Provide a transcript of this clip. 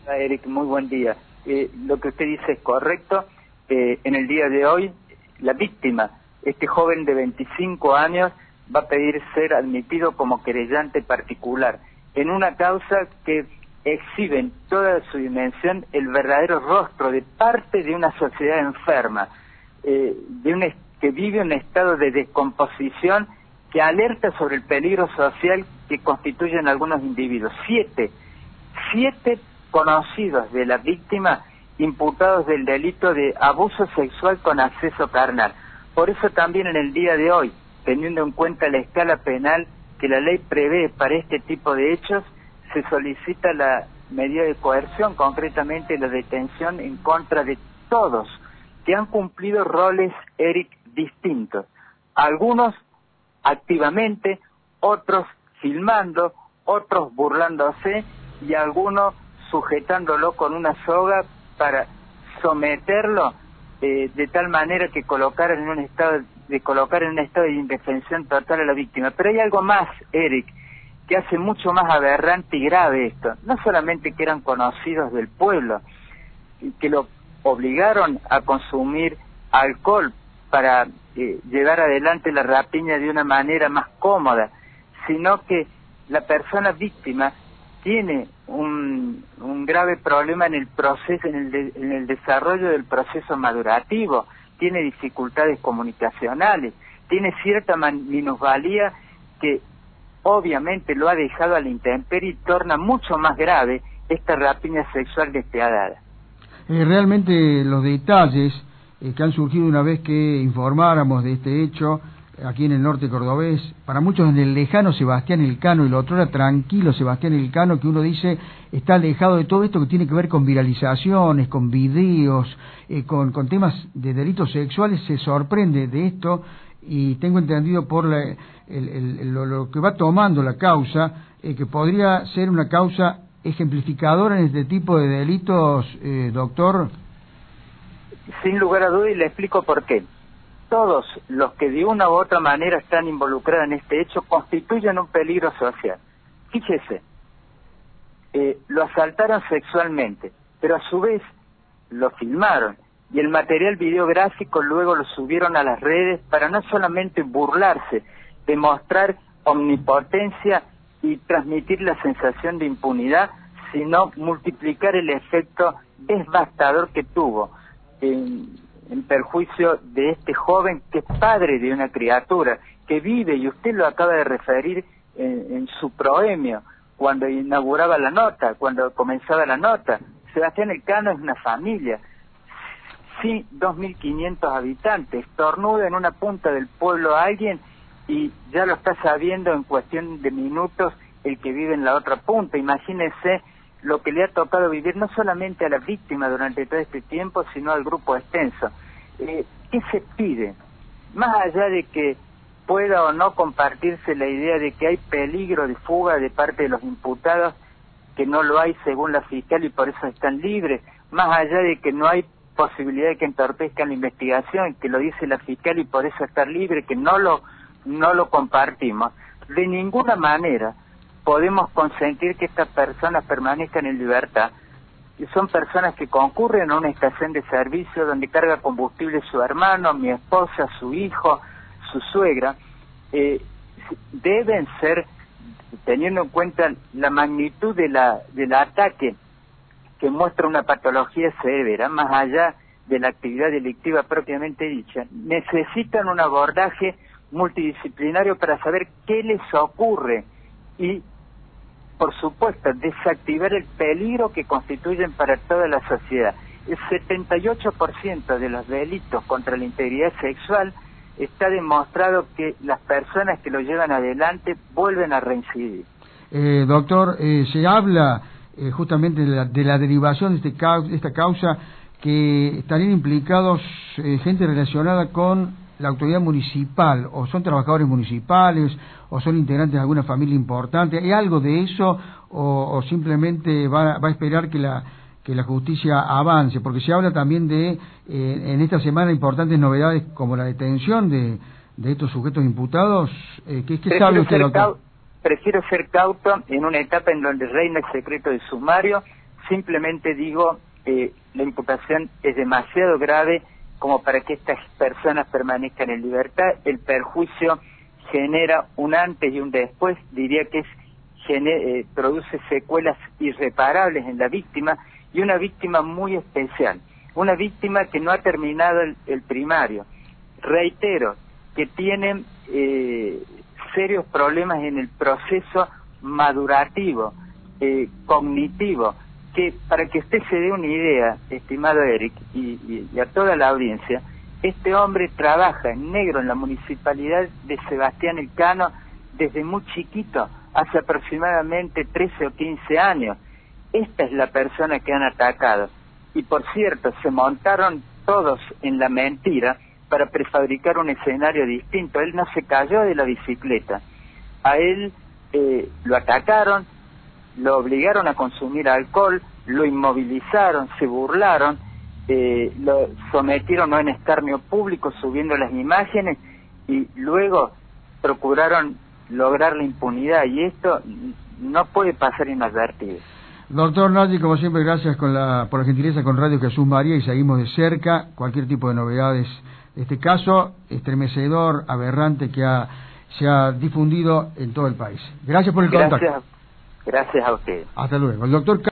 Eric, muy buen día. Lo que usted dice es correcto. En el día de hoy, la víctima, este joven de 25 años, va a pedir ser admitido como querellante particular en una causa que exhibe en toda su dimensión el verdadero rostro de parte de una sociedad enferma, que vive un estado de descomposición que alerta sobre el peligro social que constituyen algunos individuos. Siete conocidos de la víctima imputados del delito de abuso sexual con acceso carnal. Por eso también en el día de hoy, teniendo en cuenta la escala penal que la ley prevé para este tipo de hechos, se solicita la medida de coerción, concretamente la detención en contra de todos que han cumplido roles, Eric, distintos. Algunos activamente, otros filmando, otros burlándose y algunos sujetándolo con una soga para someterlo de tal manera que colocar en un estado de indefensión total a la víctima. Pero hay algo más, Eric, que hace mucho más aberrante y grave esto. No solamente que eran conocidos del pueblo, que lo obligaron a consumir alcohol para llevar adelante la rapiña de una manera más cómoda, sino que la persona víctima tiene un grave problema en el proceso, en el desarrollo del proceso madurativo, tiene dificultades comunicacionales, tiene cierta minusvalía que obviamente lo ha dejado a la intemperie y torna mucho más grave esta rapiña sexual despiadada. Realmente los detalles que han surgido una vez que informáramos de este hecho aquí en el norte cordobés, para muchos en el lejano Sebastián Elcano, y lo otro era tranquilo Sebastián Elcano, que uno dice está alejado de todo esto que tiene que ver con viralizaciones, con videos, con temas de delitos sexuales, se sorprende de esto, y tengo entendido por lo que va tomando la causa, que podría ser una causa ejemplificadora en este tipo de delitos, doctor. Sin lugar a dudas, y le explico por qué. Todos los que de una u otra manera están involucrados en este hecho constituyen un peligro social. Fíjese, lo asaltaron sexualmente, pero a su vez lo filmaron, y el material videográfico luego lo subieron a las redes para no solamente burlarse, demostrar omnipotencia y transmitir la sensación de impunidad, sino multiplicar el efecto devastador que tuvo en perjuicio de este joven que es padre de una criatura, que vive, y usted lo acaba de referir en su proemio, cuando inauguraba la nota, cuando comenzaba la nota. Sebastián Elcano es una familia, sí, 2.500 habitantes, estornuda en una punta del pueblo a alguien y ya lo está sabiendo en cuestión de minutos el que vive en la otra punta. Imagínese lo que le ha tocado vivir no solamente a la víctima durante todo este tiempo, sino al grupo extenso. ¿Qué se pide? Más allá de que pueda o no compartirse la idea de que hay peligro de fuga de parte de los imputados, que no lo hay según la fiscal y por eso están libres, más allá de que no hay posibilidad de que entorpezcan la investigación, que lo dice la fiscal y por eso estar libre, que no lo compartimos, de ninguna manera podemos consentir que estas personas permanezcan en libertad. Son personas que concurren a una estación de servicio donde carga combustible su hermano, mi esposa, su hijo, su suegra. Deben ser, teniendo en cuenta la magnitud del ataque, que muestra una patología severa, más allá de la actividad delictiva propiamente dicha, necesitan un abordaje multidisciplinario para saber qué les ocurre y, por supuesto, desactivar el peligro que constituyen para toda la sociedad. El 78% de los delitos contra la integridad sexual está demostrado que las personas que lo llevan adelante vuelven a reincidir. Doctor, se habla justamente de la derivación de esta causa, que estarían implicados gente relacionada con la autoridad municipal, o son trabajadores municipales, o son integrantes de alguna familia importante. ¿Hay algo de eso, o simplemente va a esperar que la justicia avance? Porque se habla también de, en esta semana, importantes novedades como la detención de estos sujetos imputados. ¿Qué sabe usted, doctor? Prefiero ser cauto en una etapa en donde reina el secreto de sumario. simplemente digo, la imputación es demasiado grave como para que estas personas permanezcan en libertad. El perjuicio genera un antes y un después, diría que produce secuelas irreparables en la víctima, y una víctima muy especial, una víctima que no ha terminado el primario. Reitero, que tiene serios problemas en el proceso madurativo, cognitivo, que para que usted se dé una idea, estimado Eric, y a toda la audiencia, este hombre trabaja en negro en la municipalidad de Sebastián Elcano desde muy chiquito, hace aproximadamente 13 o 15 años. Esta es la persona que han atacado. Y por cierto, se montaron todos en la mentira para prefabricar un escenario distinto. Él no se cayó de la bicicleta. A él lo atacaron, lo obligaron a consumir alcohol, lo inmovilizaron, se burlaron, lo sometieron a un escarnio público subiendo las imágenes y luego procuraron lograr la impunidad, y esto no puede pasar inadvertido. Doctor Nagy, como siempre, gracias por la gentileza con Radio Jesús María, y seguimos de cerca cualquier tipo de novedades. Este caso estremecedor, aberrante, que se ha difundido en todo el país. Gracias por el contacto. Gracias a usted. Hasta luego. El doctor